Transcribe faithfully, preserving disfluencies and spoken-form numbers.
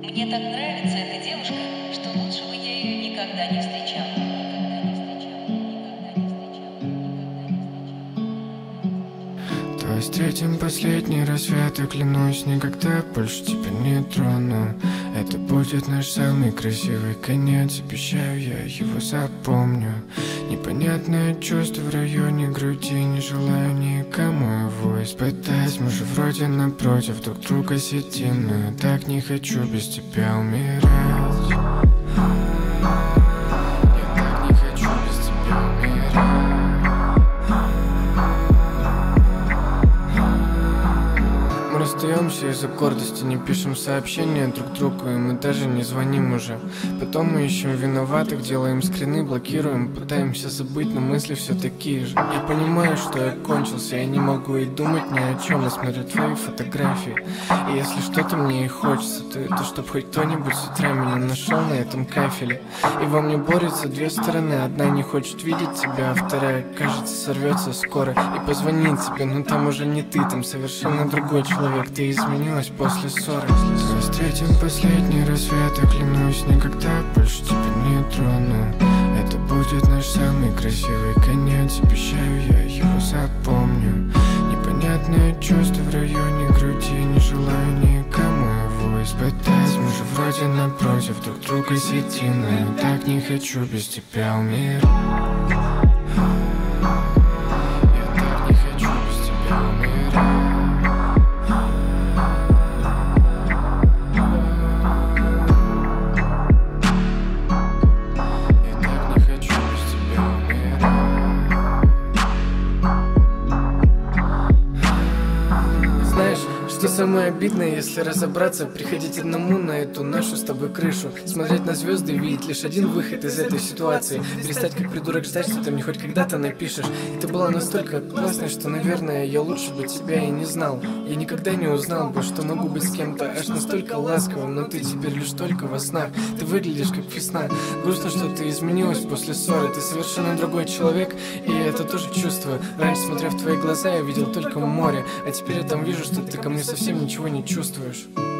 Мне так нравится эта девушка, что лучше бы я ее никогда не встречал. Никогда не встречал, никогда не встречал, никогда не встречал. Давай встретим последний рассвет, и клянусь, никогда больше тебя не трону. Это будет наш самый красивый конец, обещаю, я его запомню. Непонятное чувство в районе груди, не желаю никому его испытать. Мы же вроде напротив друг друга сидим, но я так не хочу без тебя умирать. Я так не хочу без тебя умирать. Мы расстаемся из-за гордости, не пишем сообщения друг другу, и мы даже не звоним уже. Потом мы ищем виноватых, делаем скрины, блокируем, пытаемся забыть, но мысли все такие же. Я понимаю, что я кончился, я не могу и думать ни о чем, я смотрю твои фотографии. И если что-то мне и хочется, то это чтоб хоть кто-нибудь с утра меня нашел на этом кафеле. И во мне борются две стороны, одна не хочет видеть тебя, а вторая, кажется, сорвется скоро и позвонит тебе, но там уже не ты, там совершенно другой человек. Ты изменилась после ссоры. Мы встретим последний рассвет, я клянусь, никогда больше тебя не трону. Это будет наш самый красивый конец, обещаю, я его запомню. Непонятное чувство в районе груди, не желаю никому его испытать. Мы же вроде напротив друг друга сидим, но я так не хочу без тебя умирать. Что самое обидное, если разобраться, приходить одному на эту нашу с тобой крышу, смотреть на звезды и видеть лишь один выход из этой ситуации, перестать как придурок ждать, что ты мне хоть когда-то напишешь. И ты была настолько классной, что, наверное, я лучше бы тебя и не знал. Я никогда не узнал бы, что могу быть с кем-то аж настолько ласковым, но ты теперь лишь только во снах. Ты выглядишь как весна. Грустно, что ты изменилась после ссоры. Ты совершенно другой человек, и я это тоже чувствую. Раньше, смотря в твои глаза, я видел только море, а теперь я там вижу, что ты ко мне совсем ничего не чувствуешь.